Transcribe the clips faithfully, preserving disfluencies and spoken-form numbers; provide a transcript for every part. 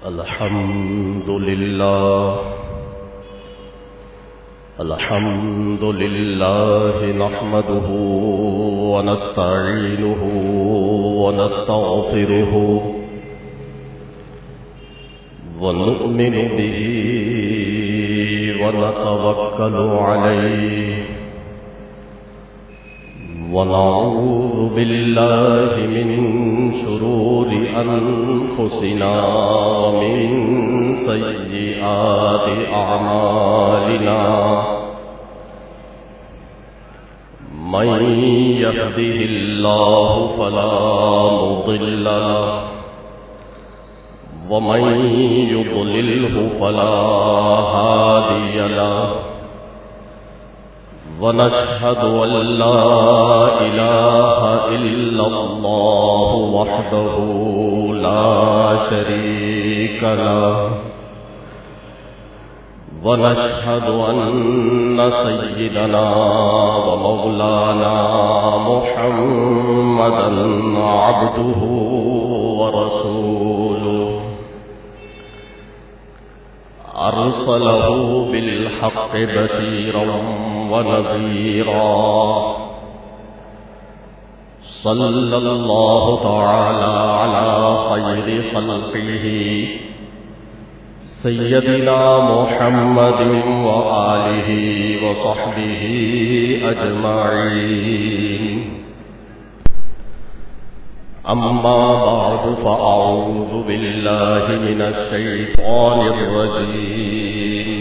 الحمد لله الحمد لله نحمده ونستعينه ونستغفره ونؤمن به ونتوكل عليه ونعوذ بالله من شرور أنفسنا ومن سيئات أعمالنا من يهده الله فلا مضل له ومن يضلله فلا هادي له ونشهد أن لا إله إلا الله وحده لا شريك له ونشهد أن سيدنا ومولانا محمدا عبده ورسوله أرسله بالحق بشيرا ونذيرا صلى الله تعالى على خير خلقه سيدنا محمد وآله وصحبه أجمعين أما بعد فأعوذ بالله من الشيطان الرجيم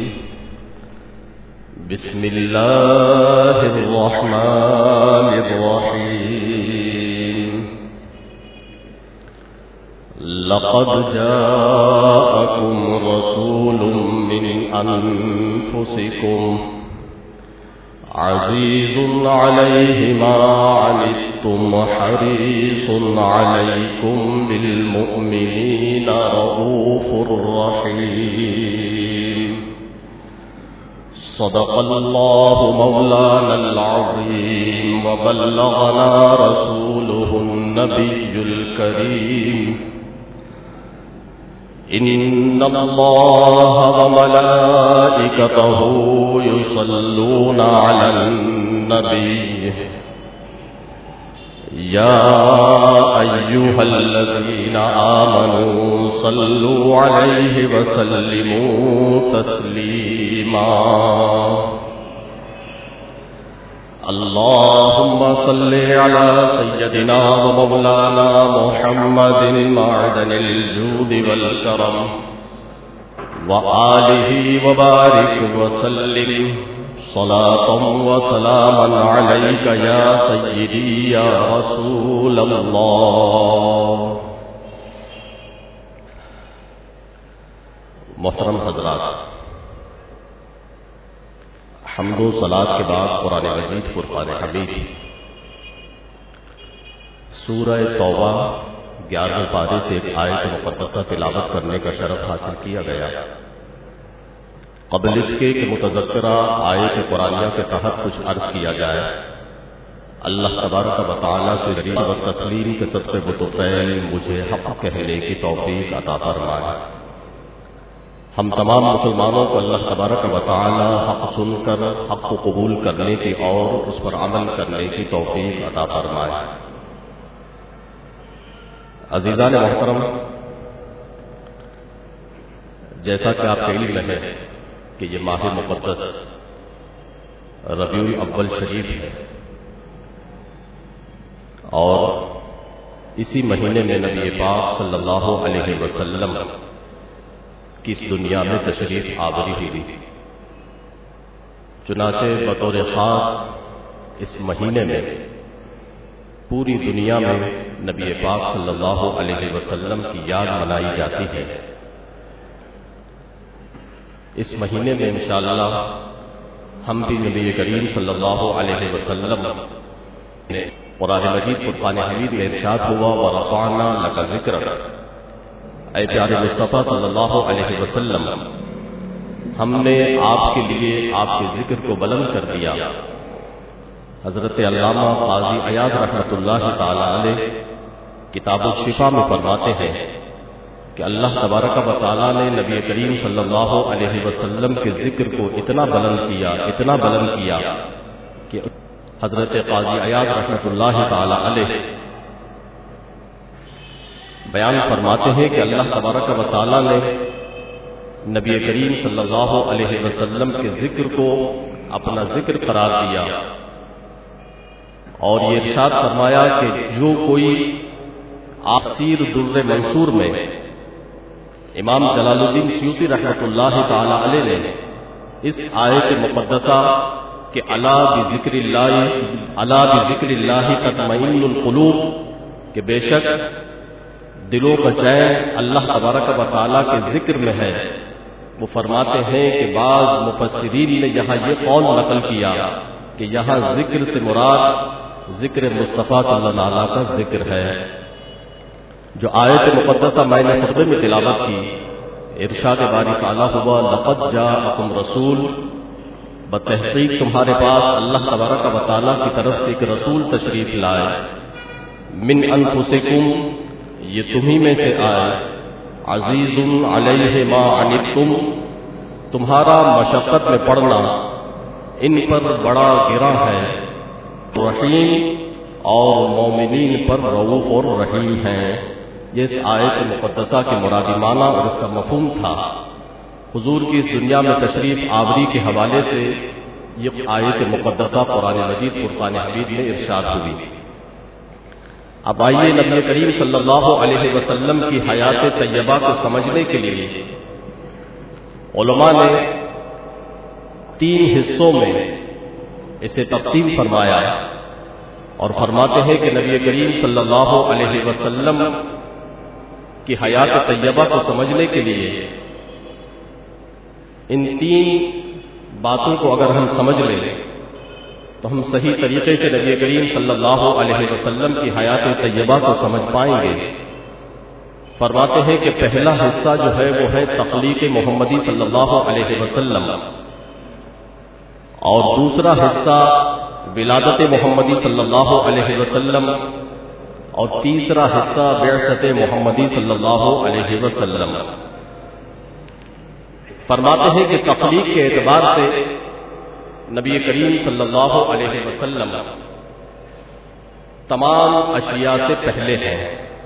بسم الله الرحمن الرحيم لقد جاءكم رسول من أنفسكم عزيز عليه ما عنتم حريص عليكم بالمؤمنين رؤوف رحيم صدق الله مولانا العظيم وبلغنا رسوله النبي الكريم إن الله وملائكته يصلون على النبي يا أيها الذين آمنوا صلوا عليه وسلموا تسليما اللهم صل على سيدنا ومولانا محمد معدن الجود والكرم وآله وبارك وسلم صلاة وسلاما عليك يا سيدي يا رسول الله. محترم حضرات، حمد و صلاۃ کے بعد قرآن مجید فرقان حمید سورہ توبہ گیارہویں پارے سے ایک آیت مقدسہ تلاوت کرنے کا شرف حاصل کیا گیا. قبل اس کے کہ متذکرہ آیت قرآنیہ کے تحت کچھ عرض کیا جائے، اللہ تبارک و تعالیٰ سے ذریعہ و تسلیم کے سب سے بطفیل مجھے حق کہنے کی توفیق عطا فرمائے. ہم تمام مسلمانوں کو اللہ تبارک و تعالی حق سن کر حق کو قبول کرنے کی اور اس پر عمل کرنے کی توفیق عطا فرمائے. عزیزان محترم، جیسا کہ آپ کے علم میں ہے کہ یہ ماہ مقدس ربیع الاول شریف ہے اور اسی مہینے میں نبی پاک صلی اللہ علیہ وسلم کی اس دنیا میں تشریف آوری ہوئی. چنانچہ بطور خاص اس مہینے میں پوری دنیا میں نبی پاک صلی اللہ علیہ وسلم کی یاد منائی جاتی ہے. اس مہینے میں انشاءاللہ ہم بھی نبی کریم صلی اللہ علیہ وسلم نے قرآن مجید فرقان حمید میں ارشاد ہوا وَرَفَعْنَا لَكَ ذِكْرَكَ، اے پیارے مصطفیٰ صلی اللہ علیہ وسلم، ہم نے آپ کے لیے آپ کے ذکر کو بلند کر دیا. حضرت علامہ قاضی عیاض رحمۃ اللہ تعالی علیہ کتاب الشفا میں فرماتے ہیں کہ اللہ تبارک و تعالیٰ نے نبی کریم صلی اللہ علیہ وسلم کے ذکر کو اتنا بلند کیا اتنا بلند کیا کہ حضرت قاضی عیاض رحمۃ اللہ تعالی علیہ بیان فرماتے ہیں کہ اللہ تبارک و تعالیٰ نے نبی کریم صلی اللہ علیہ وسلم کے ذکر کو اپنا ذکر قرار دیا اور یہ ارشاد فرمایا کہ جو کوئی آسیر در منصور میں امام جلال الدین سیوطی رحمۃ اللہ تعالی علیہ نے اس آیت مقدسہ کہ الا بذکر اللہ الا بذکر اللہ تطمئن القلوب کہ بے شک دلوں کا چین اللہ تبارک و تعالیٰ کے ذکر میں ہے، وہ فرماتے ہیں کہ بعض مفسرین نے یہاں یہ قول نقل کیا کہ یہاں ذکر سے مراد ذکر مصطفیٰ صلی اللہ علیہ وسلم کا ذکر ہے۔ جو آیت مقدسہ میں نے خطبے میں تلاوت کی، ارشاد باری تعالیٰ ہوا لقد جاءکم رسول، بتحقیق تمہارے پاس اللہ تبارک و تعالیٰ کی طرف سے ایک رسول تشریف لائے، من انفسکم، یہ تمہیں میں سے آئے، عزیز علیہ ما عنتم، تمہارا مشقت میں پڑنا ان پر بڑا گراں ہے، رحیم اور مومنین پر رؤوف اور رحیم ہیں۔ یہ اس آیت مقدسہ کے مرادی معنی اور اس کا مفہوم تھا۔ حضور کی اس دنیا میں تشریف آوری کے حوالے سے یہ آیت مقدسہ قرآن مجید فرقان حمید میں ارشاد ہوئی۔ اب آئیے نبی کریم صلی اللہ علیہ وسلم کی حیات طیبہ کو سمجھنے کے لیے علماء نے تین حصوں میں اسے تقسیم فرمایا اور فرماتے ہیں کہ نبی کریم صلی اللہ علیہ وسلم کی حیات طیبہ کو سمجھنے کے لیے ان تین باتوں کو اگر ہم سمجھ لیں تو ہم صحیح طریقے سے نبی کریم صلی اللہ علیہ وسلم کی حیات طیبہ کو سمجھ پائیں گے۔ فرماتے ہیں کہ پہلا حصہ جو ہے وہ ہے تخلیق محمدی صلی اللہ علیہ وسلم، اور دوسرا حصہ ولادت محمدی صلی اللہ علیہ وسلم، اور تیسرا حصہ بعثت محمدی صلی اللہ علیہ وسلم۔ فرماتے ہیں کہ تخلیق کے اعتبار سے نبی کریم صلی اللہ علیہ وسلم تمام اشیاء سے پہلے ہیں۔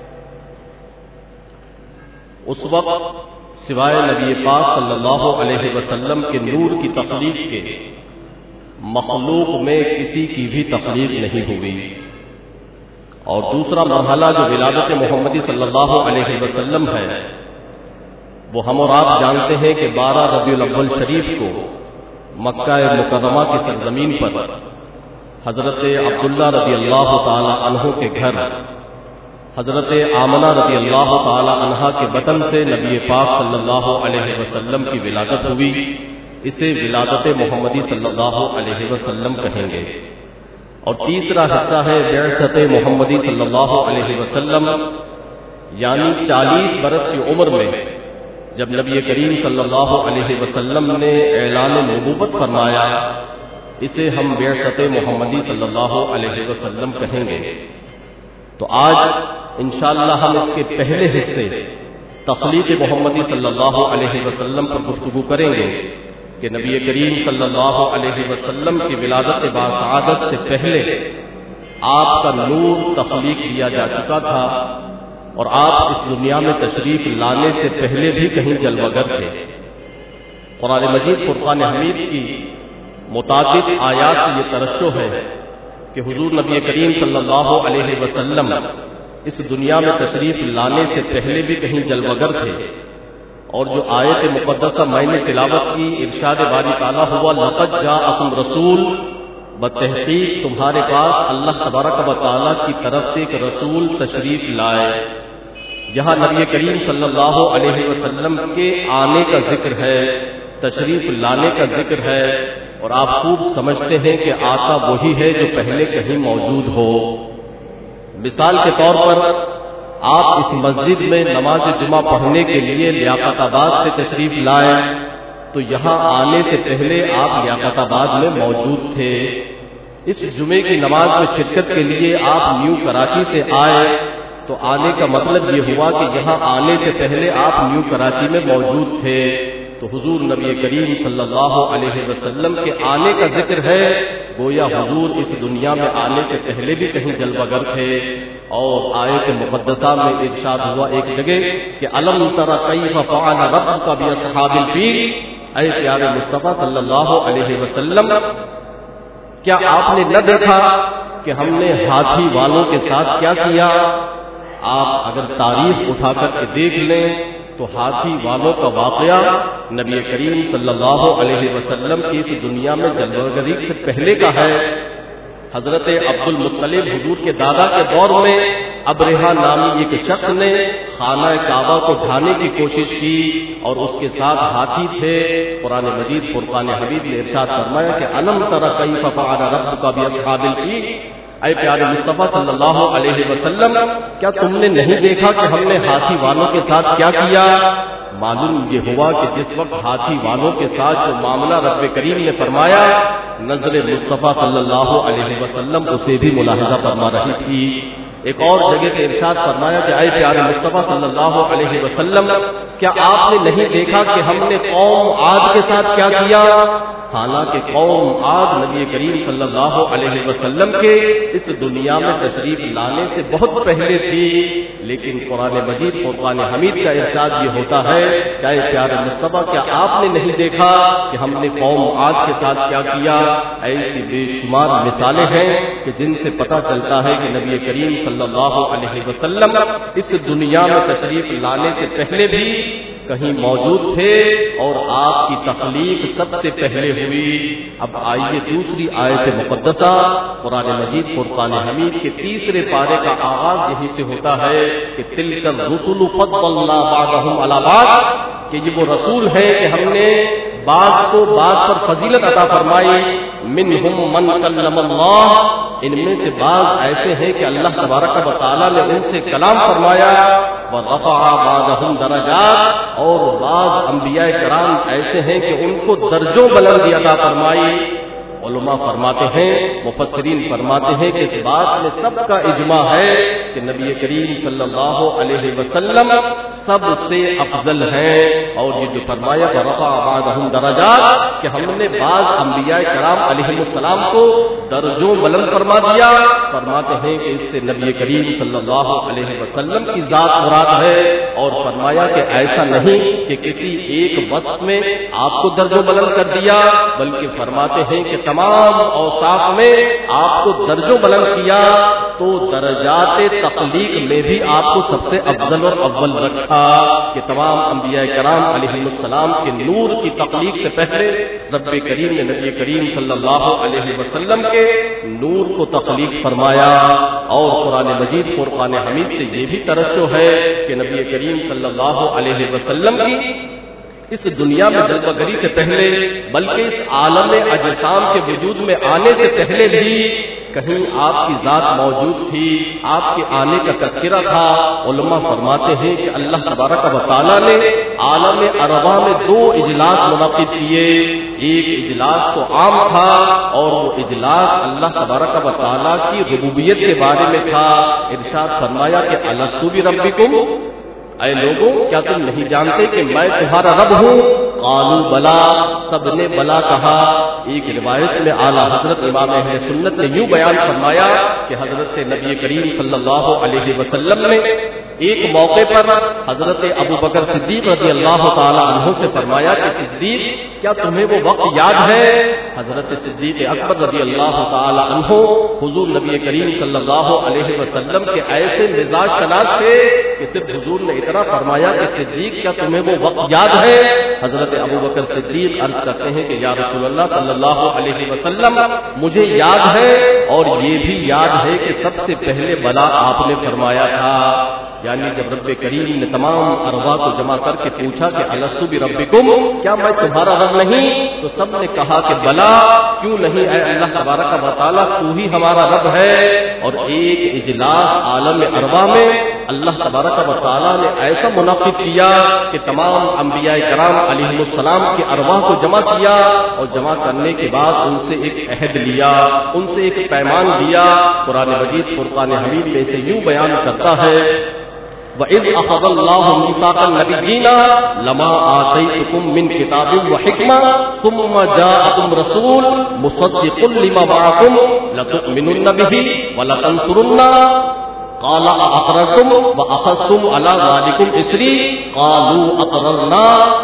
اس وقت سوائے نبی پاک صلی اللہ علیہ وسلم کے نور کی تخلیق کے مخلوق میں کسی کی بھی تخلیق نہیں ہوئی۔ اور دوسرا مرحلہ جو ولادت محمدی صلی اللہ علیہ وسلم ہے، وہ ہم اور آپ جانتے ہیں کہ بارہ ربیع الاول شریف کو مکہ مکرمہ کی سرزمین پر حضرت عبداللہ رضی اللہ تعالی عنہ کے گھر حضرت آمنہ رضی اللہ تعالی عنہا کے بطن سے نبی پاک صلی اللہ علیہ وسلم کی ولادت ہوئی۔ اسے ولادت محمدی صلی اللہ علیہ وسلم کہیں گے۔ اور تیسرا حصہ ہے بعثت محمدی صلی اللہ علیہ وسلم، یعنی چالیس برس کی عمر میں جب نبی کریم صلی اللہ علیہ وسلم نے اعلان نبوت فرمایا، اسے ہم بعثت محمدی صلی اللہ علیہ وسلم کہیں گے۔ تو آج انشاءاللہ ہم اس کے پہلے حصے تخلیق محمدی صلی اللہ علیہ وسلم پر گفتگو کریں گے کہ نبی کریم صلی اللہ علیہ وسلم کی ولادت باسعادت سے پہلے آپ کا نور تخلیق کیا جا چکا تھا، اور آپ اس دنیا میں تشریف لانے سے پہلے بھی کہیں جلوگر تھے۔ قرآن مجید فرقان حمید کی متعدد آیات سے یہ ترشح ہے کہ حضور نبی کریم صلی اللہ علیہ وسلم اس دنیا میں تشریف لانے سے پہلے بھی کہیں جلوگر تھے۔ اور جو آیت مقدسہ میں نے تلاوت کی، ارشاد باری تعالیٰ ہوا لقد جاءکم رسول، بتحقیق تمہارے پاس اللہ تبارک و تعالیٰ کی طرف سے ایک رسول تشریف لائے۔ یہاں نبی کریم صلی اللہ علیہ وسلم کے آنے کا ذکر ہے، تشریف لانے کا ذکر ہے، اور آپ خوب سمجھتے ہیں کہ آتا وہی ہے جو پہلے کہیں موجود ہو۔ مثال کے طور پر آپ اس مسجد میں نماز جمعہ پڑھنے کے لیے لیاقت آباد سے تشریف لائے تو یہاں آنے سے پہلے آپ لیاقت آباد میں موجود تھے۔ اس جمعے کی نماز میں شرکت کے لیے آپ نیو کراچی سے آئے تو آنے کا مطلب یہ ہوا کہ یہاں آنے سے پہلے آپ نیو کراچی میں موجود تھے. تو حضور نبی کریم صلی اللہ علیہ وسلم کے آنے کا ذکر ہے. گویا حضور اس دنیا میں آنے سے پہلے بھی کہیں جلوہ گر تھے. اور آیت مقدسہ میں ارشاد ہوا ایک جگہ کہ الم تر کیف فعل ربک باصحاب الفیل. اے پیارے مصطفیٰ صلی اللہ علیہ وسلم، کیا آپ نے نہ دیکھا کہ ہم نے ہاتھی والوں کے ساتھ کیا کیا؟ آپ اگر تاریخ اٹھا کر کے دیکھ لیں تو ہاتھی والوں کا واقعہ نبی کریم صلی اللہ علیہ وسلم کی اس دنیا میں جلوہ گری سے پہلے کا ہے. حضرت عبد المطلب حضور کے دادا کے دور میں ابرہہ نامی ایک شخص نے خانہ کعبہ کو ڈھانے کی کوشش کی اور اس کے ساتھ ہاتھی تھے. قرآن مجید فرقان حمید نے ارشاد فرمایا کہ الم تر کیف فعل ربک باصحاب الفیل. اے پیارے مصطفیٰ صلی اللہ علیہ وسلم، کیا تم نے نہیں دیکھا کہ ہم نے ہاتھی والوں کے ساتھ کیا کیا؟ معلوم یہ ہوا کہ جس وقت ہاتھی والوں کے ساتھ جو معاملہ رب کریم نے فرمایا، نظر مصطفیٰ صلی اللہ علیہ وسلم اسے بھی ملاحظہ فرما رہی تھی. ایک اور جگہ پہ ارشاد فرمایا کہ اے پیارے مصطفیٰ صلی اللہ علیہ وسلم، کیا آپ نے نہیں دیکھا کہ ہم نے قوم عاد کے ساتھ کیا کیا؟ حالانکہ قوم عاد نبی کریم صلی اللہ علیہ وسلم کے اس دنیا میں تشریف لانے سے بہت پہلے تھی. لیکن قرآن مجید فرقان حمید کا ارشاد یہ ہوتا ہے کہ اے پیارے مصطفیٰ، کیا آپ نے نہیں دیکھا کہ ہم نے قوم عاد کے ساتھ کیا کیا؟ ایسی بے شمار مثالیں ہیں کہ جن سے پتہ چلتا ہے کہ نبی کریم صلی اللہ علیہ وسلم اس دنیا میں تشریف لانے سے پہلے بھی کہیں موجود تھے اور آپ کی تخلیق سب سے پہلے ہوئی. اب آئیے دوسری آیت مقدسہ قرآن مجید فرقان حمید کے تیسرے پارے کا آغاز یہی سے ہوتا ہے کہ تلک الرسل فضلنا بعضهم علی بعض، کہ یہ وہ رسول ہیں کہ ہم نے بعض کو بعض پر فضیلت عطا فرمائی. منہم من کلم اللہ، ان میں سے بعض ایسے ہیں کہ اللہ تبارک و تعالی نے ان سے کلام فرمایا. ورفع بعضهم درجات، اور بعض انبیاء کرام ایسے ہیں کہ ان کو درجوں بلندی عطا فرمائی. علماء فرماتے ہیں، مفسرین فرماتے ہیں کہ اس بات میں سب کا اجماع ہے کہ نبی کریم صلی اللہ علیہ وسلم سب سے افضل ہیں. اور یہ جو فرمایا ورفع بعضهم درجات کہ ہم نے بعض انبیاء کرام علیہ السلام کو درجوں بلند فرما دیا، فرماتے ہیں کہ اس سے نبی کریم صلی اللہ علیہ وسلم کی ذات مراد ہے. اور فرمایا کہ ایسا نہیں کہ کسی ایک وصف میں آپ کو درجوں بلند کر دیا، بلکہ فرماتے ہیں کہ تمام اوصاف میں آپ کو درجوں بلند کیا. تو درجات تخلیق میں بھی آپ کو سب سے افضل اور اول رکھا کہ تمام انبیاء کرام علیہ السلام کے نور کی تخلیق سے پہلے رب کریم نے نبی کریم صلی اللہ علیہ وسلم کے نور کو تخلیق فرمایا. اور قرآن مجید فرقان حمید سے یہ بھی توجہ ہے کہ نبی کریم صلی اللہ علیہ وسلم کی اس دنیا میں جلوہ گری سے پہلے بلکہ اس عالم اجسام کے وجود میں آنے سے پہلے بھی کہیں آپ کی ذات موجود تھی، آپ کے آنے کا تذکرہ تھا. علماء فرماتے ہیں کہ اللہ تبارک و تعالیٰ نے عالم ارواح میں دو اجلاس منعقد کیے. ایک اجلاس تو عام تھا اور وہ اجلاس اللہ تبارک و تعالیٰ کی ربوبیت کے بارے میں تھا. ارشاد فرمایا کہ الستو بربکم، اے لوگوں کیا تم نہیں جانتے کہ میں تمہارا رب ہوں؟ قالوا بلا، سب نے بلا کہا. ایک روایت میں اعلیٰ حضرت امام اہل سنت نے یوں بیان فرمایا کہ حضرت نبی کریم صلی اللہ علیہ وسلم نے ایک موقع پر حضرت ابو بکر صدیق رضی اللہ تعالی عنہ سے فرمایا کہ صدیق کیا تمہیں وہ وقت یاد ہے؟ حضرت صدیق اکبر رضی اللہ تعالی عنہ حضور نبی کریم صلی اللہ علیہ وسلم کے ایسے مزاج شناس تھے کہ صرف حضور نے اتنا فرمایا کہ صدیق کیا تمہیں وہ وقت یاد ہے؟ حضرت ابو بکر صدیق عرض کرتے ہیں کہ یا رسول اللہ صلی اللہ علیہ وسلم مجھے یاد ہے، اور یہ بھی یاد ہے کہ سب سے پہلے بلا آپ نے فرمایا تھا. یعنی جب رب کریم نے تمام ارواح کو جمع کر کے پوچھا کہ الستو بربکم، کیا میں تمہارا رب نہیں؟ تو سب نے کہا کہ بلا، کیوں نہیں اے اللہ تبارک و تعالیٰ، تو ہی ہمارا رب ہے. اور ایک اجلاس عالم ارواح میں اللہ تبارک و تعالیٰ نے ایسا منعقد کیا کہ تمام انبیاء کرام علیہ السلام کی ارواح کو جمع کیا، اور جمع کرنے کے بعد ان سے ایک عہد لیا، ان سے ایک پیمان لیا۔ قرآن مجید فرقان حمید میں سے یوں بیان کرتا ہے، وَإِذْ أَخَذَ اللَّهُ مِيثَاقَ النَّبِيِّينَ لَمَا آتَيْتُكُم مِّن كِتَابٍ وَحِكْمَةٍ ثُمَّ جَاءَكُمْ رَسُولٌ مُصَدِّقٌ لِّمَا مَعَكُمْ لَتُؤْمِنُنَّ بِهِ وَلَتَنصُرُنَّهُ قَالَ أَأَقْرَرْتُمْ وَأَخَذْتُمْ عَلَىٰ ذَٰلِكُمْ إِصْرِي قَالُوا أَقْرَرْنَا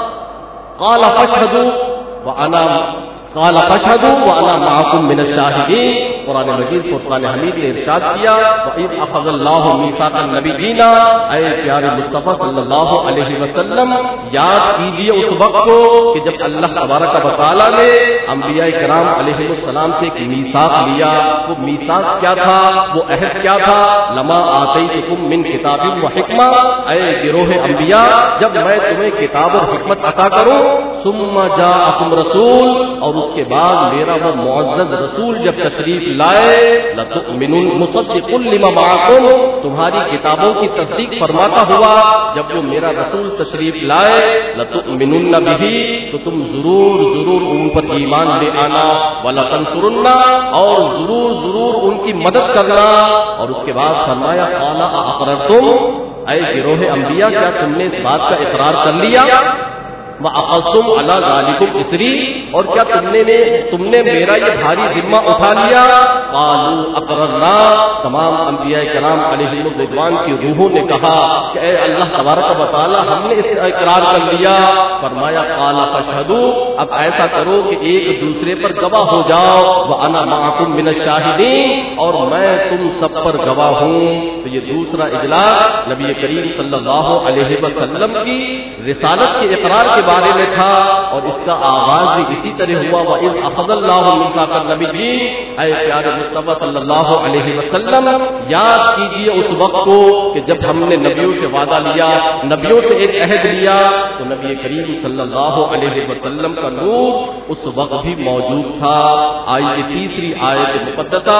قَالَ فَاشْهَدُوا وَأَنَا قَالَ فَاشْهَدُوا وَأَنَا مَعَكُمْ مِنَ الشَّاهِدِينَ۔ قرآن مجید فرقان حمید نے ارشاد کیا، وَإِذْ أَخَذَ اللَّهُ مِيثَاقَ النَّبِيِّينَ، اے پیارے مصطفیٰ صلی اللہ علیہ وسلم یاد کیجئے اس وقت کو کہ جب اللہ تبارک و تعالیٰ نے انبیاء کرام علیہ السلام سے ایک میثاق لیا۔ وہ میثاق کیا تھا، وہ عہد کیا تھا؟ لما آتیتکم من کتاب و حکمہ، اے گروہ انبیاء جب میں تمہیں کتاب اور حکمت عطا کروں، ثم جاءکم رسول، اور اس کے بعد میرا وہ معزز رسول جب تشریف لائے، لتؤمنون مصدق لما معکم، تمہاری کتابوں کی تصدیق فرماتا ہوا جب وہ میرا رسول تشریف لائے، لتؤمنن بہ، تو تم ضرور ضرور ان پر ایمان لے آنا، ولتنصرن، اور ضرور ضرور ان کی مدد کرنا۔ اور اس کے بعد فرمایا، قال اقررتم، اے گروہ انبیاء کیا تم نے اس بات کا اقرار کر لیا؟ وَأَخَذْتُمْ عَلَىٰ ذَٰلِكُمْ إِصْرِي، اور کیا تم نے تم نے میرا یہ بھاری ذمہ اٹھا لیا؟ قَالُوا أَقْرَرْنَا، تمام انبیاء کرام علیہم الرضوان کی روحوں نے کہا کہ اے اللہ تبارک و تعالی ہم نے اس کا اقرار کر لیا۔ فرمایا، قَالَ فَاشْهَدُوا، اب ایسا کرو کہ ایک دوسرے پر گواہ ہو جاؤ، وَأَنَا مَعَكُمْ مِنَ الشَّاهِدِينَ، اور میں تم سب پر گواہ ہوں۔ تو یہ دوسرا اجلاس نبی کریم صلی اللہ علیہ وسلم کی رسالت کے اقرار کے بارے میں تھا، اور اس کا آغاز بھی اسی طرح ہوا، وَإِذْ أَخَذَ اللَّهُ مِيثَاقَ النَّبِيِّينَ، اے پیارے مصطفیٰ صلی اللہ علیہ وسلم یاد کیجئے اس وقت کو کہ جب ہم نے نبیوں سے وعدہ لیا، نبیوں سے ایک عہد لیا، تو نبی کریم صلی اللہ علیہ وسلم کا نور اس وقت بھی موجود تھا۔ آئیے تیسری آیت مقدسہ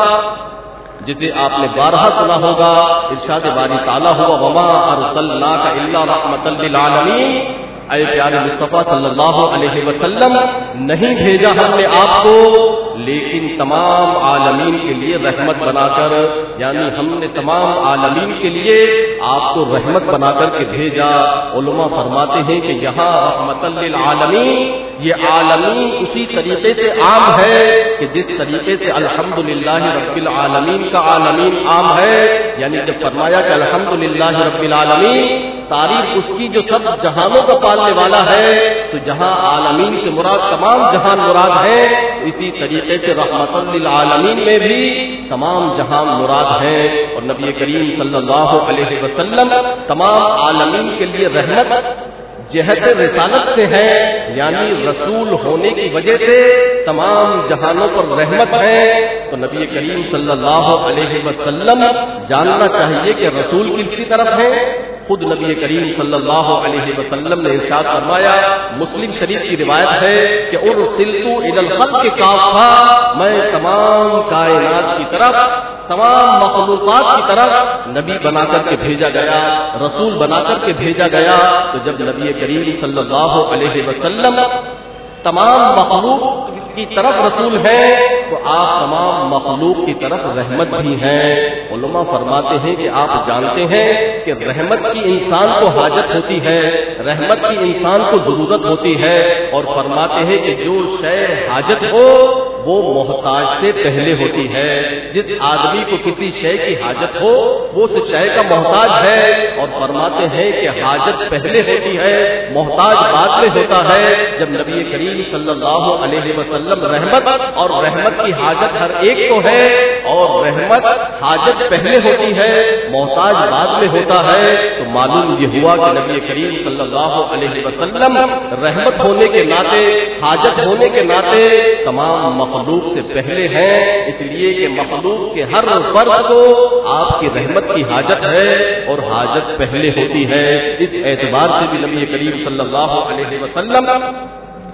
جسے آپ نے بارہا سنا ہوگا، ارشاد باری تعالیٰ ہوا، وَمَا أَرْسَلْنَاكَ إِلَّا رَحْمَةً لِّلْعَالَمِينَ، اے پیارے مصطفیٰ صلی اللہ علیہ وسلم نہیں بھیجا ہم نے آپ کو لیکن تمام عالمین کے لیے رحمت بنا کر، یعنی ہم نے تمام عالمین کے لیے آپ کو رحمت بنا کر کے بھیجا۔ علماء فرماتے ہیں کہ یہاں رحمت للعالمین، یہ عالمین اسی طریقے سے عام ہے کہ جس طریقے سے الحمدللہ رب العالمین کا عالمین عام ہے، یعنی جب فرمایا کہ الحمدللہ رب العالمین، تعریف اس کی جو سب جہانوں کا پالنے والا ہے، تو جہاں عالمین سے مراد تمام جہان مراد ہے، اسی طریقے سے رحمت للعالمین میں بھی تمام جہان مراد ہے۔ اور نبی کریم صلی اللہ علیہ وسلم تمام عالمین کے لیے رحمت جہت رسالت سے ہے، یعنی رسول ہونے کی وجہ سے تمام جہانوں پر رحمت ہے۔ تو نبی کریم صلی اللہ علیہ وسلم جاننا چاہیے کہ رسول کس کی طرف ہے۔ خود نبی کریم صلی اللہ علیہ وسلم نے ارشاد فرمایا، مسلم شریف کی روایت ہے کہ ارسلت الی الخلق کافہ، میں تمام کائنات کی طرف، تمام مخلوقات کی طرف نبی بنا کر کے بھیجا گیا، رسول بنا کر کے بھیجا گیا۔ تو جب نبی کریم صلی اللہ علیہ وسلم تمام مخلوق کی طرف رسول ہے تو آپ تمام مخلوق کی طرف رحمت بھی ہیں۔ علماء فرماتے ہیں کہ آپ جانتے ہیں کہ رحمت کی انسان کو حاجت ہوتی ہے، رحمت کی انسان کو ضرورت ہوتی ہے، اور فرماتے ہیں کہ جو شے حاجت ہو وہ محتاج سے پہلے ہوتی ہے۔ جس آدمی کو کسی شے کی حاجت ہو وہ اس شے کا محتاج ہے، اور فرماتے ہیں کہ حاجت پہلے ہوتی ہے، محتاج بعد میں ہوتا ہے۔ جب نبی کریم صلی اللہ علیہ وسلم رحمت اور رحمت کی حاجت ہر ایک کو ہے، اور رحمت حاجت پہلے ہوتی ہے، محتاج بعد میں ہوتا ہے، تو معلوم یہ ہوا کہ نبی کریم صلی اللہ علیہ وسلم رحمت ہونے کے ناطے، حاجت ہونے کے ناطے تمام مخلوق سے پہلے ہیں، اس لیے کہ مخلوق کے ہر فرد کو آپ کی رحمت کی حاجت ہے اور حاجت پہلے ہوتی ہے۔ اس اعتبار سے بھی نبی کریم صلی اللہ علیہ وسلم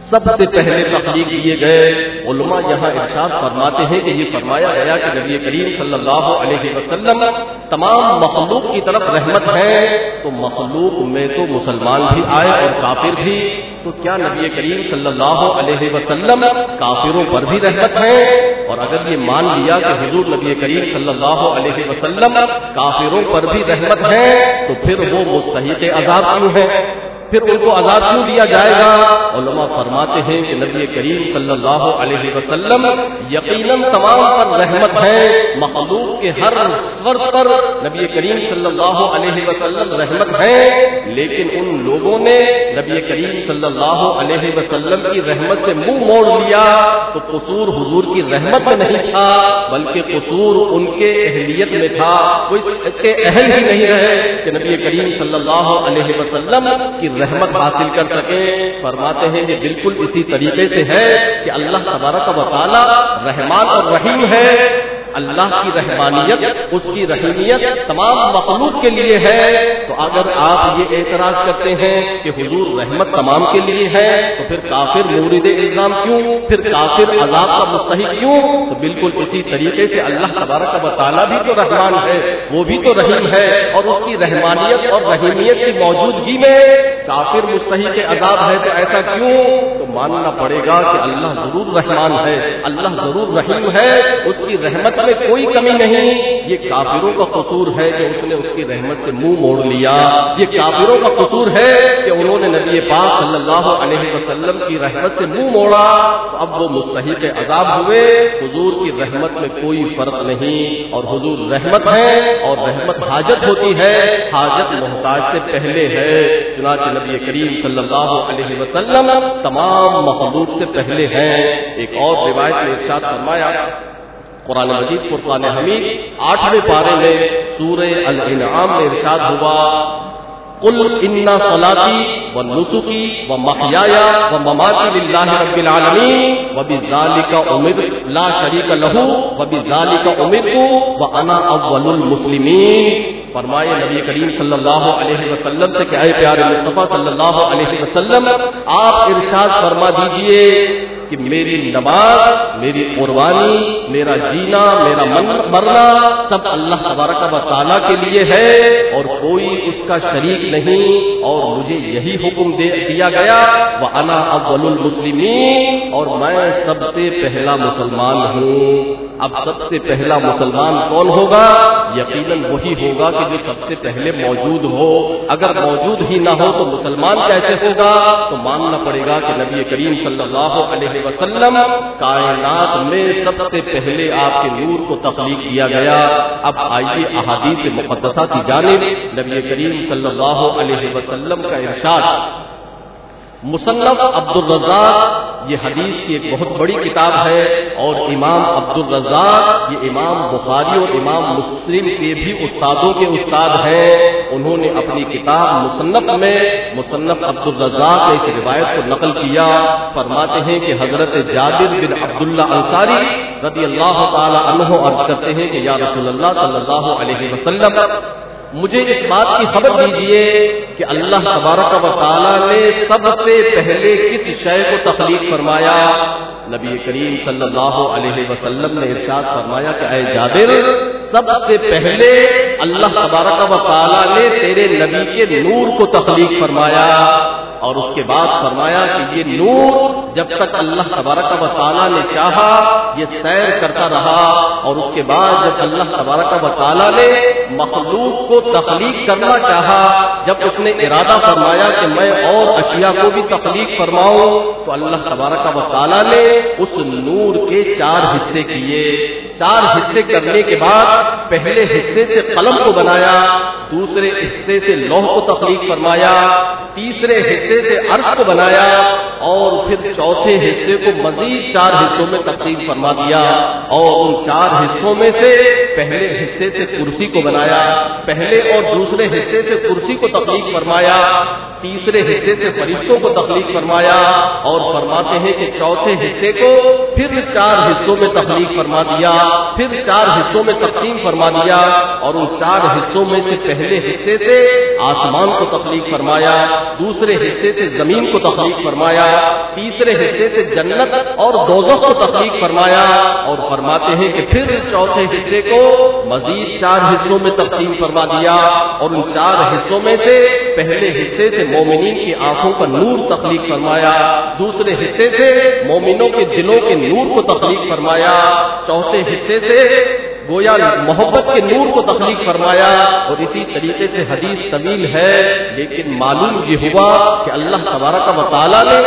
سب سے پہلے تخلیق کیے گئے۔ علماء یہاں ارشاد فرماتے ہیں کہ یہ فرمایا گیا کہ نبی کریم صلی اللہ علیہ وسلم تمام مخلوق کی طرف رحمت ہے، تو مخلوق میں تو مسلمان بھی آئے اور کافر بھی، تو کیا نبی کریم صلی اللہ علیہ وسلم کافروں پر بھی رحمت ہے؟ اور اگر یہ مان لیا کہ حضور نبی کریم صلی اللہ علیہ وسلم کافروں پر بھی رحمت ہے، تو پھر وہ مستحق عذاب کیوں ہے؟ پھر ان کو عذاب کیوں دیا جائے گا؟ علماء فرماتے ہیں کہ نبی کریم صلی اللہ علیہ وسلم یقیناً تمام پر رحمت ہے، مخلوق کے ہر فرد پر نبی کریم صلی اللہ علیہ وسلم رحمت ہے، لیکن ان لوگوں نے نبی کریم صلی اللہ علیہ وسلم کی رحمت سے منہ موڑ لیا، تو قصور حضور کی رحمت میں نہیں تھا بلکہ قصور ان کے اہلیت میں تھا، وہ اس کے اہل ہی نہیں رہے کہ نبی کریم صلی اللہ علیہ وسلم کی رحمت حاصل کر سکے۔ فرماتے ہیں کہ بالکل اسی طریقے سے ہے کہ اللہ تبارک و تعالی رحمان اور رحیم ہے، اللہ کی رحمانیت، اس کی رحیمیت تمام مخلوق کے لیے ہے، تو اگر آپ یہ اعتراض کرتے ہیں کہ حضور رحمت تمام کے لیے ہے، تو پھر کافر مورد الزام کیوں، پھر کافر عذاب کا مستحق کیوں؟ تو بالکل اسی طریقے سے اللہ تبارک و تعالیٰ بھی تو رحمان ہے، وہ بھی تو رحیم ہے، اور اس کی رحمانیت اور رحیمیت کی موجودگی میں کافر مستحق عذاب ہے، تو ایسا کیوں؟ تو ماننا پڑے گا کہ اللہ ضرور رحمان ہے، اللہ ضرور رحیم ہے، اس کی رحمت میں کوئی کمی نہیں، یہ کافروں کا قصور ہے کہ اس نے اس کی رحمت سے منہ موڑ لیا، یہ کافروں کا قصور ہے کہ انہوں نے نبی پاک صلی اللہ علیہ وسلم کی رحمت سے منہ موڑا، تو اب وہ مستحق عذاب ہوئے۔ حضور کی رحمت میں کوئی فرق نہیں، اور حضور رحمت ہے، اور رحمت حاجت ہوتی ہے، حاجت محتاج سے پہلے ہے، چنانچہ نبی کریم صلی اللہ علیہ وسلم تمام مخلوق سے پہلے ہیں۔ ایک اور روایت میں ارشاد فرمایا، قرآن مجید فرقان حمید آٹھویں پارے میں سورہ الانعام میں ارشاد ہوا، قل ان صلاتی ونسکی ومحیای ومماتی للہ رب العالمین وبذالک امرت لا شریک لہ وبذالک امرت وانا اول المسلمین۔ فرمائے نبی کریم صلی اللہ علیہ وسلم سے کہ اے پیارے مصطفیٰ صلی اللہ علیہ وسلم، آپ ارشاد فرما دیجئے کہ میری نماز، میری قربانی، میرا جینا، میرا مرنا سب اللہ تبارک و تعالیٰ کے لیے ہے، اور کوئی اس کا شریک نہیں، اور مجھے یہی حکم دے دیا گیا وَأَنَا أَوَّلُ الْمُسْلِمِينَ، اور میں سب سے پہلا مسلمان ہوں۔ اب سب سے پہلا مسلمان کون ہوگا؟ یقیناً وہی ہوگا کہ جو سب سے پہلے موجود ہو، اگر موجود ہی نہ ہو تو مسلمان کیسے ہوگا؟ تو ماننا پڑے گا کہ نبی کریم صلی اللہ علیہ وسلم کائنات میں سب سے پہلے آپ کے نور کو تخلیق کیا گیا۔ اب آئیے احادیث مقدسہ کی جانب، نبی کریم صلی اللہ علیہ وسلم کا ارشاد۔ مصنف عبد الرزاق یہ حدیث کی ایک بہت بڑی کتاب ہے، اور امام عبد الرزاق یہ امام بخاری اور امام مسلم کے بھی استادوں کے استاد ہیں۔ انہوں نے اپنی کتاب مصنف میں مصنف عبد الرزاق نے اس روایت کو نقل کیا۔ فرماتے ہیں کہ حضرت جابر بن عبداللہ انصاری رضی اللہ تعالی عنہ عرض کرتے ہیں کہ یا رسول اللہ صلی اللہ علیہ وسلم، مجھے اس بات کی خبر دیجئے کہ اللہ تبارک و تعالیٰ نے سب سے پہلے کس شے کو تخلیق فرمایا؟ نبی کریم صلی اللہ علیہ وسلم نے ارشاد فرمایا کہ اے جابر، سب سے پہلے اللہ تبارک و تعالیٰ نے تیرے نبی کے نور کو تخلیق فرمایا، اور اس کے بعد فرمایا کہ یہ نور جب تک اللہ تبارک و تعالیٰ نے چاہا یہ سیر کرتا رہا، اور اس کے بعد جب اللہ تبارک و تعالیٰ نے مخلوق کو تخلیق کرنا چاہا، جب اس نے ارادہ فرمایا کہ میں اور اشیاء کو بھی تخلیق فرماؤں، تو اللہ تبارک و تعالیٰ نے اس نور کے چار حصے کیے۔ چار حصے کرنے کے بعد پہلے حصے سے قلم کو بنایا، دوسرے حصے سے لوح کو تخلیق فرمایا، تیسرے حصے سے عرش کو بنایا، اور پھر چوتھے حصے کو مزید چار حصوں میں تقسیم فرما دیا، اور ان چار حصوں میں سے پہلے حصے سے کرسی کو بنایا، پہلے اور دوسرے حصے سے کرسی کو تخلیق فرمایا، تیسرے حصے سے فرشتوں کو تخلیق فرمایا اور فرماتے ہیں کہ چوتھے حصے کو پھر چار حصوں میں تخلیق فرما دیا، پھر چار حصوں میں تقسیم فرما دیا، اور ان چار حصوں میں سے پہلے حصے سے آسمان کو تخلیق فرمایا، دوسرے حصے سے زمین کو تخلیق فرمایا، تیسرے حصے سے جنت اور دوزخ کو تخلیق فرمایا، اور فرماتے ہیں کہ پھر چوتھے حصے کو مزید چار حصوں میں تقسیم فرما دیا، اور ان چار حصوں میں سے پہلے حصے سے مومنین کی آنکھوں کا نور تخلیق فرمایا، دوسرے حصے سے مومنوں کے دلوں کے نور کو تخلیق فرمایا، چوتھے حصے سے گویا محبت کے نور کو تخلیق فرمایا، اور اسی طریقے سے حدیث طویل ہے، لیکن معلوم یہ ہوا کہ اللہ تبارک و تعالی نے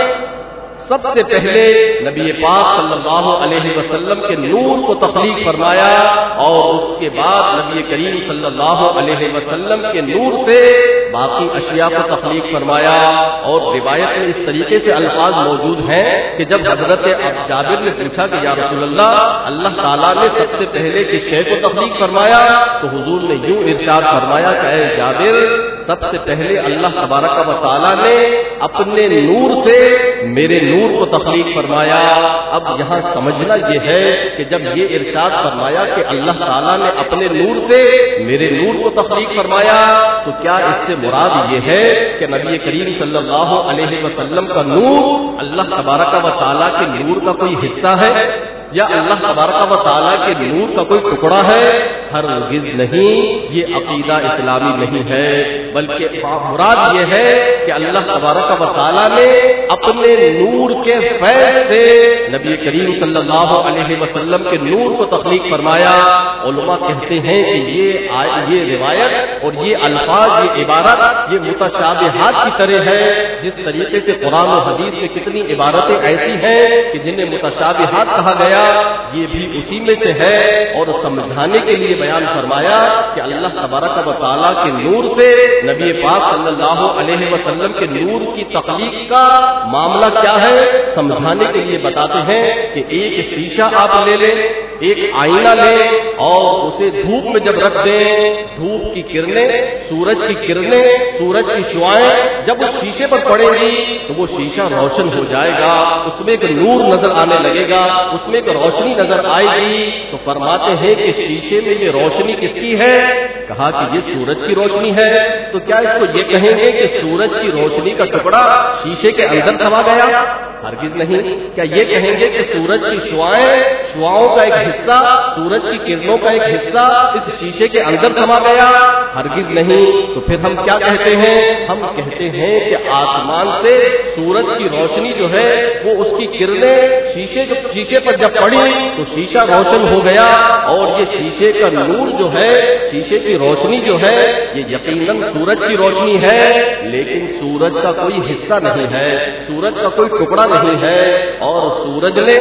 سب سے پہلے نبی پاک صلی اللہ علیہ وسلم کے نور کو تخلیق فرمایا، اور اس کے بعد نبی کریم صلی اللہ علیہ وسلم کے نور سے باقی اشیاء کو تخلیق فرمایا۔ اور روایت میں اس طریقے سے الفاظ موجود ہیں کہ جب حضرت جابر نے پوچھا کہ یا رسول اللہ، اللہ تعالیٰ نے سب سے پہلے کس شے کو تخلیق فرمایا، تو حضور نے یوں ارشاد فرمایا کہ اے جابر، سب سے پہلے اللہ تبارک و تعالیٰ نے اپنے نور سے میرے نور کو تخلیق فرمایا۔ اب یہاں سمجھنا یہ ہے کہ جب یہ ارشاد فرمایا کہ اللہ تعالیٰ نے اپنے نور سے میرے نور کو تخلیق فرمایا، تو کیا اس سے مراد یہ ہے کہ نبی کریم صلی اللہ علیہ وسلم کا نور اللہ تبارک و تعالیٰ کے نور کا کوئی حصہ ہے، یا اللہ تبارک و تعالیٰ کے نور کا کوئی ٹکڑا ہے؟ ہرگز نہیں، یہ عقیدہ اسلامی نہیں ہے، بلکہ مراد یہ ہے کہ اللہ تبارک و تعالیٰ نے اپنے نور کے فیض سے نبی کریم صلی اللہ علیہ وسلم کے نور کو تخلیق فرمایا۔ علماء کہتے ہیں کہ یہ یہ روایت اور یہ الفاظ، یہ عبارت، یہ متشابہات کی طرح ہے، جس طریقے سے قرآن و حدیث میں کتنی عبارتیں ایسی ہیں کہ جنہیں متشابہات کہا گیا، یہ بھی اسی میں سے ہے، اور سمجھانے کے لیے بیان فرمایا کہ اللہ تبارک و تعالیٰ کے نور سے نبی پاک صلی اللہ علیہ وسلم کے نور کی تخلیق کا معاملہ کیا ہے، سمجھانے کے لیے بتاتے ہیں کہ ایک شیشہ آپ لے لیں، ایک آئینہ لیں، اور اسے دھوپ میں جب رکھ دیں، دھوپ کی کرنیں، سورج کی کرنیں، سورج کی شعاعیں جب اس شیشے پر پڑیں گی تو وہ شیشہ روشن ہو جائے گا، اس میں ایک نور نظر آنے لگے گا، اس میں ایک روشنی نظر آئے گی۔ تو فرماتے ہیں کہ شیشے میں یہ روشنی کس کی ہے؟ کہا کہ یہ سورج کی روشنی ہے۔ تو کیا اس کو یہ کہیں گے کہ سورج کی روشنی کا ٹکڑا شیشے کے اندر سما گیا؟ ہرگز نہیں۔ کیا یہ کہیں گے کہ سورج کی شعاعیں، شعاؤں کا ایک حصہ، سورج کی کرنوں کا ایک حصہ اس شیشے کے اندر سما گیا؟ ہرگز نہیں۔ تو پھر ہم کیا کہتے ہیں؟ ہم کہتے ہیں کہ آسمان سے سورج کی روشنی جو ہے وہ اس کی کرنیں شیشے شیشے پر جب پڑی تو شیشہ روشن ہو گیا، اور یہ شیشے کا نور جو ہے، شیشے کی روشنی جو ہے، یہ یقیناً سورج کی روشنی ہے، لیکن سورج کا کوئی حصہ نہیں ہے، سورج کا کوئی ٹکڑا نہیں ہے۔ اور سورج نے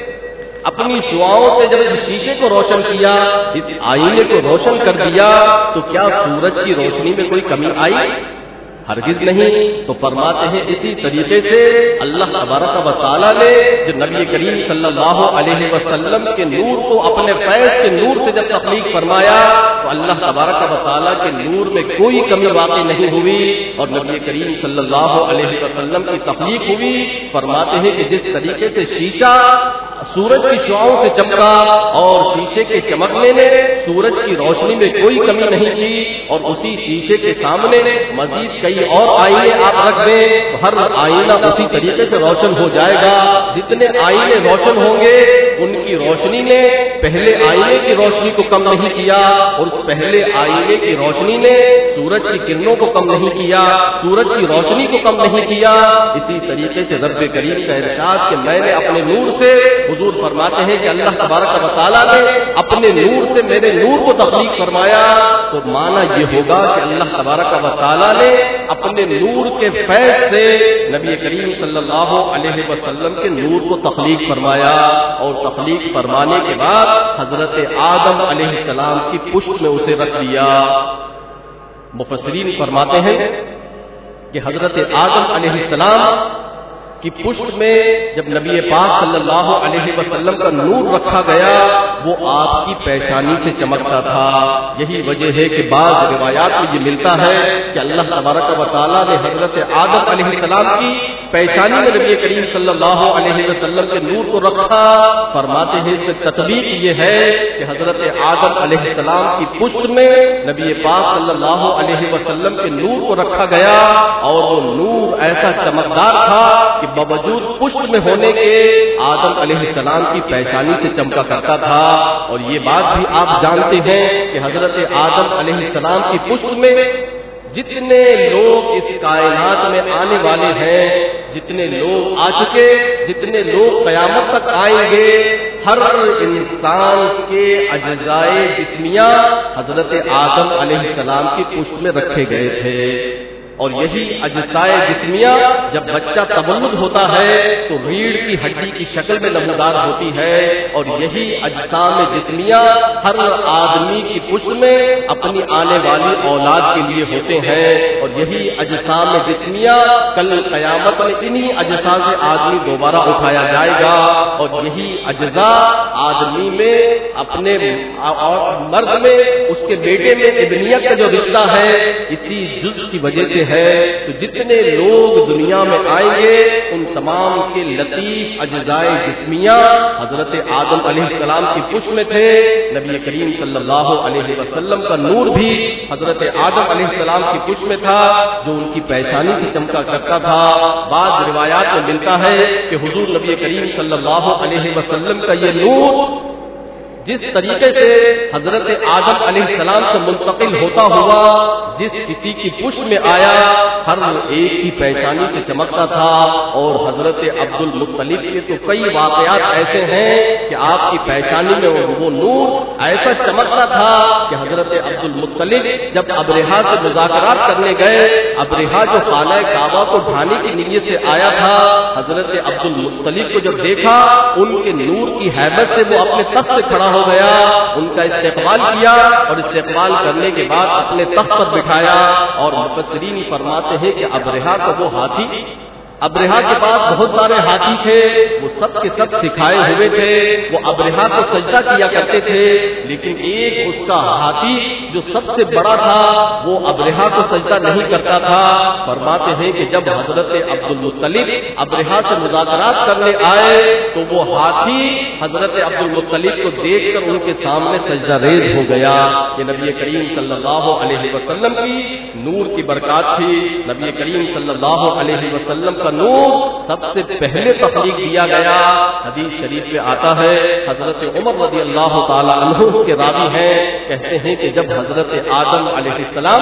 اپنی شعاؤں سے جب اس شیشے کو روشن کیا، اس آئینے کو روشن کر دیا، تو کیا سورج کی روشنی میں کوئی کمی آئی؟ ہرگز نہیں۔ تو فرماتے ہیں اسی طریقے سے اللہ تبارک و تعالیٰ نے جو نبی کریم صلی اللہ علیہ وسلم کے نور کو اپنے فیض کے نور سے جب تخلیق فرمایا، تو اللہ تبارک و تعالیٰ کے نور میں کوئی کمی واقع نہیں ہوئی، اور نبی کریم صلی اللہ علیہ وسلم کی تخلیق ہوئی۔ فرماتے ہیں کہ جس طریقے سے شیشہ سورج کی شعاؤں سے چمکا، اور شیشے کے چمکنے نے سورج کی روشنی میں کوئی کمی نہیں کی، اور اسی شیشے کے سامنے مزید کئی اور آئینے آپ رکھ دیں تو ہر آئینہ اسی طریقے سے روشن ہو جائے گا۔ جتنے آئینے روشن ہوں گے ان کی روشنی نے پہلے آئینے کی روشنی کو کم نہیں کیا، اور اس پہلے آئینے کی روشنی نے سورج کی کرنوں کو کم نہیں کیا، سورج کی روشنی کو کم نہیں کیا۔ اسی طریقے سے رب کریم کا ارشاد کہ میں نے اپنے نور سے، حضور فرماتے ہیں کہ اللہ تبارک و تعالیٰ نے اپنے نور سے میرے نور کو تخلیق فرمایا، تو معنی یہ ہوگا کہ اللہ تبارک و تعالیٰ نے اپنے نور کے فیض سے نبی کریم صلی اللہ علیہ وسلم کے نور کو تخلیق فرمایا، اور تخلیق فرمانے کے بعد حضرت آدم علیہ السلام کی پشت میں اسے رکھ دیا۔ مفسرین فرماتے ہیں کہ حضرت آدم علیہ السلام کی پشت میں جب نبی پاک صلی اللہ علیہ وسلم کا نور رکھا گیا وہ آپ کی پیشانی سے چمکتا تھا. یہی وجہ ہے کہ بعض روایات میں یہ ملتا ہے کہ اللہ تبارک و تعالیٰ نے حضرت آدم علیہ السلام کی پیشانی میں نبی کریم صلی اللہ علیہ وسلم کے نور کو رکھا. فرماتے ہیں اس میں تطبیق یہ ہے کہ حضرت آدم علیہ السلام کی پشت میں نبی پاک صلی اللہ علیہ وسلم کے نور کو رکھا گیا اور وہ نور ایسا چمکدار تھا کہ باوجود پشت میں ہونے کے آدم علیہ السلام کی پیشانی سے چمکا کرتا تھا. اور یہ بات بھی آپ جانتے ہیں کہ حضرت آدم علیہ السلام کی پشت میں جتنے لوگ اس کائنات میں آنے والے ہیں، جتنے لوگ آ چکے، جتنے لوگ قیامت تک آئیں گے، ہر انسان کے اجزائے جسمیہ حضرت آدم علیہ السلام کی پشت میں رکھے گئے تھے. اور یہی اجزائے جسمیہ جب بچہ تولد ہوتا ہے تو ریڑھ کی ہڈی کی شکل میں نمودار ہوتی ہے. اور یہی اجسام جسمیہ ہر آدمی کی پشت میں اپنی آنے والی اولاد کے لیے ہوتے ہیں. اور یہی اجسام جسمیہ کل قیامت میں انہی اجزاء سے آدمی دوبارہ اٹھایا جائے گا. اور یہی اجزاء آدمی میں اپنے مرد میں اس کے بیٹے میں ابنیت کا جو رشتہ ہے اسی جز کی وجہ سے ہے. تو جتنے لوگ دنیا میں آئیں گے ان تمام کے لطیف اجزائے جسمیہ حضرت آدم علیہ السلام کی پشت میں تھے. نبی کریم صلی اللہ علیہ وسلم کا نور بھی حضرت آدم علیہ السلام کی پشت میں تھا جو ان کی پیشانی سے چمکا کرتا تھا. بعض روایات میں ملتا ہے کہ حضور نبی کریم صلی اللہ علیہ وسلم کا یہ نور جس طریقے سے حضرت آدم علیہ السلام سے منتقل ہوتا ہوا جس کسی کی پشت میں آیا ہر ایک کی پیشانی سے چمکتا تھا. اور حضرت عبد المطلب کے تو کئی واقعات ایسے ہیں کہ آپ کی پیشانی میں وہ نور ایسا چمکتا تھا کہ حضرت عبد المطلب جب ابرہا سے مذاکرات کرنے گئے، ابرہا جو خانہ کعبہ کو ڈھانے کی نیت سے آیا تھا، حضرت عبد المطلب کو جب دیکھا ان کے نور کی ہیبت سے وہ اپنے تخت سے کھڑا ہو گیا، ان کا استقبال کیا اور استقبال کرنے کے بعد اپنے تخت پر بٹھایا. اور مفسرین فرماتے ہیں کہ ابرہا کا وہ ہاتھی، ابرہا کے پاس بہت سارے ہاتھی تھے، وہ سب کے سب سکھائے ہوئے تھے، وہ ابرہا کو سجدہ کیا کرتے تھے، لیکن ایک اس کا ہاتھی جو سب سے بڑا تھا وہ ابرہا کو سجدہ نہیں کرتا تھا. فرماتے ہیں کہ جب حضرت عبد المطلب ابرہا سے مذاکرات کرنے آئے تو وہ ہاتھی حضرت عبد المطلب کو دیکھ کر ان کے سامنے سجدہ ریز ہو گیا. یہ نبی کریم صلی اللہ علیہ وسلم کی نور کی برکات تھی. نبی کریم صلی اللہ علیہ وسلم کا نور سب سے پہلے تخلیق کیا گیا. حدیث شریف میں آتا ہے حضرت عمر رضی اللہ تعالی عنہ کے راوی ہیں، کہتے ہیں کہ جب حضرت آدم علیہ السلام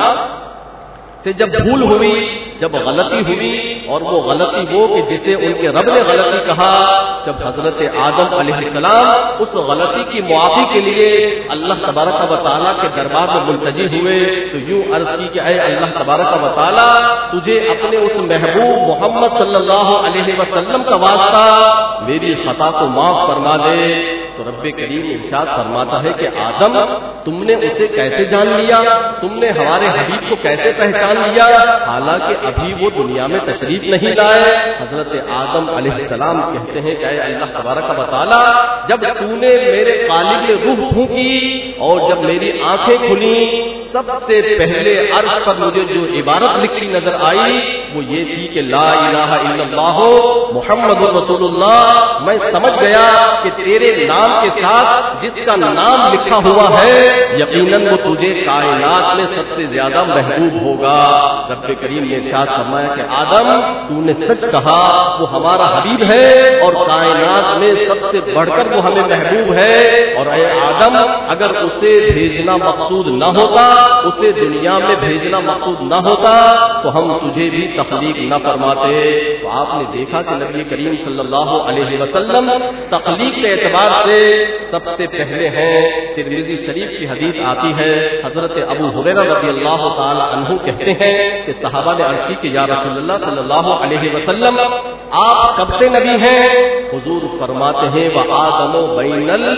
سے جب بھول ہوئی، جب غلطی ہوئی، اور وہ غلطی وہ کہ جسے ان کے رب نے غلطی کہا، جب حضرت آدم علیہ السلام اس غلطی کی معافی کے لیے اللہ تبارک و تعالیٰ کے دربار میں ملتجی ہوئے تو یوں عرض کی کہ اے اللہ تبارک و تعالیٰ، تجھے اپنے اس محبوب محمد صلی اللہ علیہ وسلم کا واسطہ میری خطا کو معاف فرما دے. تو رب کریم ارشاد فرماتا ہے کہ آدم، تم نے اسے کیسے جان لیا؟ تم نے ہمارے حبیب کو کیسے پہچان لیا حالانکہ ابھی وہ دنیا میں تشریف نہیں لائے؟ حضرت آدم علیہ السلام کہتے ہیں کہ اے اللہ تبارک و تعالیٰ، جب تو نے میرے قالب میں روح پھونکی اور جب میری آنکھیں کھلیں، سب سے پہلے عرش پر مجھے جو عبارت لکھی نظر آئی وہ یہ تھی کہ لا الہ الا اللہ محمد رسول اللہ. میں سمجھ گیا کہ تیرے نام کے ساتھ جس کا نام لکھا ہوا ہے یقیناً وہ تجھے کائنات میں سب سے زیادہ محبوب ہوگا. رب کریم نے ارشاد فرمایا کہ آدم، تو نے سچ کہا، وہ ہمارا حبیب ہے اور کائنات میں سب سے بڑھ کر وہ ہمیں محبوب ہے. اور اے آدم، اگر اسے بھیجنا مقصود نہ ہوتا، اسے دنیا میں بھیجنا مقصود نہ ہوتا تو ہم تجھے بھی تخلیق نہ فرماتے. تو آپ نے دیکھا کہ نبی کریم صلی اللہ علیہ وسلم تخلیق کے اعتبار سے سب سے پہلے ہیں. ترمذی شریف کی حدیث آتی ہے، حضرت ابو ہریرہ رضی اللہ تعالی عنہ کہتے ہیں کہ صحابہ نے عرض کی کہ یا رسول اللہ صلی اللہ علیہ وسلم، آپ کب سے نبی ہیں؟ حضور فرماتے ہیں وآدم بین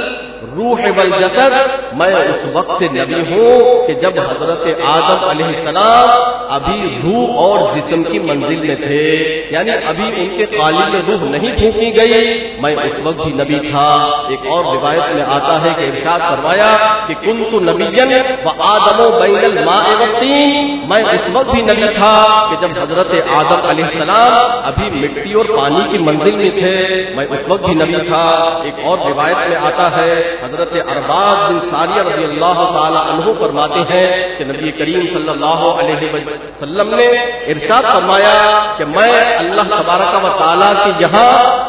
روح والجسد، میں اس وقت سے نبی ہوں کہ جب حضرت آدم علیہ السلام ابھی روح اور جسم کی منزل میں تھے، یعنی ابھی ان کے قالب میں روح نہیں پھونکی گئی، میں اس وقت بھی نبی تھا۔ ایک اور روایت میں آتا ہے کہ ارشاد فرمایا کہ کنت نبیا وآدم بین الماء والطین، میں اس وقت بھی نبی تھا کہ جب حضرت آدم علیہ السلام ابھی مٹی اور پانی کی منزل میں تھے، میں اس وقت بھی نبی تھا۔ ایک اور روایت میں آتا ہے حضرت ارباز بن ساریہ رضی اللہ تعالی عنہ فرماتے ہیں کہ نبی کریم صلی اللہ علیہ وسلم نے ارشاد فرمایا کہ میں اللہ تبارک و تعالی کے یہاں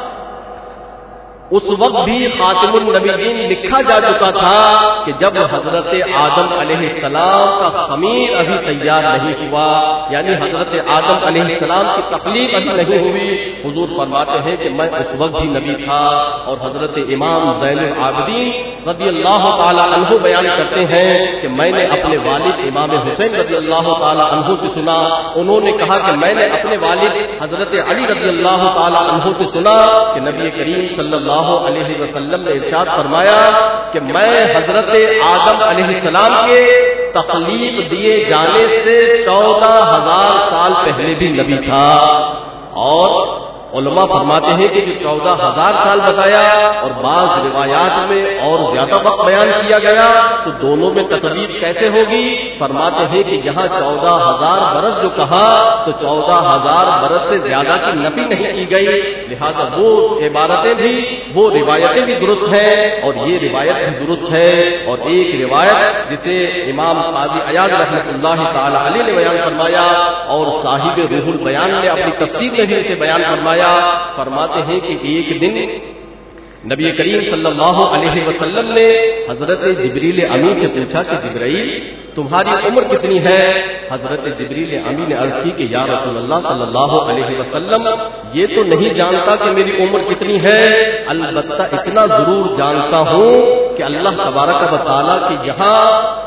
اس وقت بھی خاتم النبیین لکھا جا چکا تھا کہ جب حضرت آدم علیہ السلام کا خمیر ابھی تیار نہیں ہوا، یعنی حضرت آدم علیہ السلام کی تخلیق ابھی نہیں ہوئی۔ حضور فرماتے ہیں کہ میں اس وقت بھی نبی تھا۔ اور حضرت امام زین العابدین رضی اللہ تعالی عنہ بیان کرتے ہیں کہ میں نے اپنے والد امام حسین رضی اللہ تعالی عنہ سے سنا، انہوں نے کہا کہ میں نے اپنے والد حضرت علی رضی اللہ تعالی عنہ سے سنا کہ نبی کریم صلی اللہ علیہ وسلم نے ارشاد فرمایا کہ میں حضرت آدم علیہ السلام کے تخلیق دیے جانے سے چودہ ہزار سال پہلے بھی نبی تھا۔ اور علماء فرماتے ہیں کہ جو چودہ ہزار سال بتایا اور بعض روایات میں اور زیادہ وقت بیان کیا گیا تو دونوں میں تقریب کیسے ہوگی؟ فرماتے ہیں کہ یہاں چودہ ہزار برس جو کہا تو چودہ ہزار برس سے زیادہ کی نفی نہیں کی گئی، لہذا وہ عبارتیں بھی وہ روایتیں بھی درست ہیں اور یہ روایت بھی درست ہے۔ اور ایک روایت جسے امام قاضی عیاض رحمۃ اللہ تعالی علیہ نے بیان فرمایا اور صاحب روح البیان نے اپنی تفسیر میں بھی اسے بیان فرمایا، فرماتے ہیں کہ ایک دن نبی کریم صلی اللہ علیہ وسلم نے حضرت جبریل امی سے پوچھا کہ جبرائیل تمہاری عمر کتنی ہے؟ حضرت جبریل امی نے عرض کی کہ یا رسول اللہ صلی اللہ علیہ وسلم یہ تو نہیں جانتا کہ میری عمر کتنی ہے، البتہ اتنا ضرور جانتا ہوں کہ اللہ تبارک و تعالیٰ کے یہاں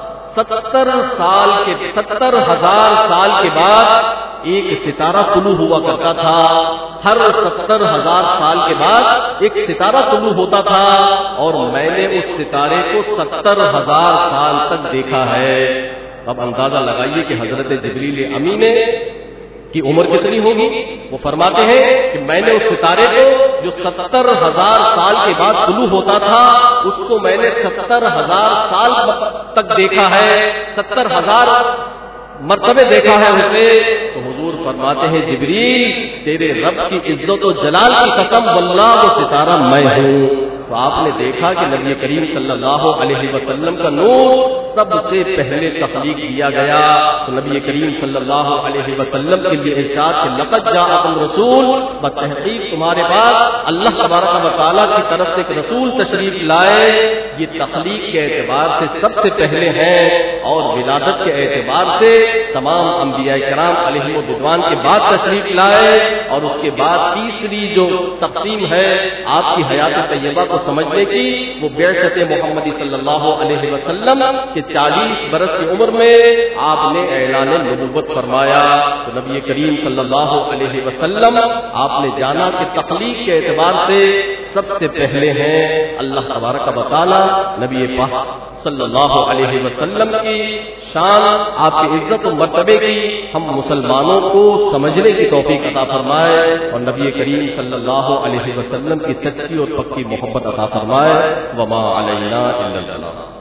ستر سال کے ستر ہزار سال کے بعد ایک ستارہ طلوع ہوا کرتا تھا، ہر ستر ہزار سال کے بعد ایک ستارہ طلوع ہوتا تھا اور میں نے اس ستارے کو ستر ہزار سال تک دیکھا ہے۔ اب اندازہ لگائیے کہ حضرت جبریل امی نے کی عمر کتنی ہوگی۔ وہ فرماتے ہیں کہ میں نے اس ستارے کو جو ستر ہزار سال کے بعد طلوع ہوتا تھا اس کو میں نے ستر ہزار سال تک دیکھا ہے، ستر ہزار مرتبے دیکھا ہے اسے۔ تو حضور فرماتے ہیں جبریل تیرے رب کی عزت و جلال کی قسم واللہ وہ ستارہ میں ہوں۔ تو آپ نے دیکھا کہ نبی کریم صلی اللہ علیہ وسلم کا نور سب سے پہلے تخلیق کیا گیا۔ تو نبی کریم صلی اللہ علیہ وسلم کے لیے ارشاد کہ لقد جاءکم رسول، بتحقیق تمہارے پاس اللہ تبارک و تعالیٰ کی طرف سے ایک رسول تشریف لائے، یہ تخلیق کے اعتبار سے سب سے پہلے ہیں اور ولادت کے اعتبار سے تمام انبیاء کرام علیہم الرضوان کے بعد تشریف لائے۔ اور اس کے بعد تیسری جو تقسیم ہے آپ کی حیات طیبہ کو سمجھنے کی وہ بعثت محمدی صلی اللہ علیہ وسلم کے چالیس برس کی عمر میں آپ نے اعلان نبوت فرمایا۔ تو نبی کریم صلی اللہ علیہ وسلم آپ نے جانا کہ تخلیق کے اعتبار سے سب سے پہلے ہیں۔ اللہ تبارک و تعالی نبی پاک صلی اللہ علیہ وسلم کی شان، آپ کی عزت و مرتبے کی ہم مسلمانوں کو سمجھنے کی توفیق عطا فرمائے اور نبی کریم صلی اللہ علیہ وسلم کی سچی اور پکی محبت عطا فرمائے۔ وما علینا الا البلاغ۔